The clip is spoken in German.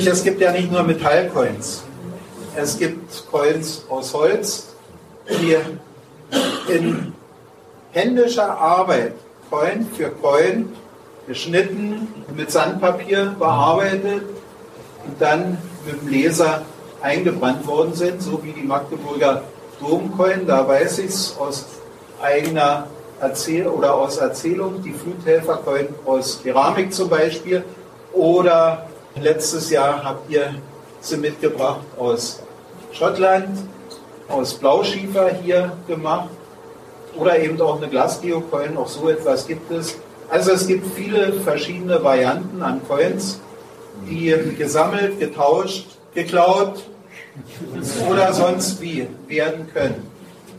Es gibt ja nicht nur Metallcoins. Es gibt Coins aus Holz, die in händischer Arbeit, Coin für Coin, geschnitten, mit Sandpapier bearbeitet und dann mit dem Laser eingebrannt worden sind, so wie die Magdeburger Domcoin. Da weiß ich es aus eigener aus Erzählung, die Fluthelfer-Coin aus Keramik zum Beispiel. Oder letztes Jahr habt ihr sie mitgebracht aus Schottland, aus Blauschiefer hier gemacht. Oder eben auch eine Glasgeocoin, auch so etwas gibt es. Also es gibt viele verschiedene Varianten an Coins, die gesammelt, getauscht, geklaut oder sonst wie werden können.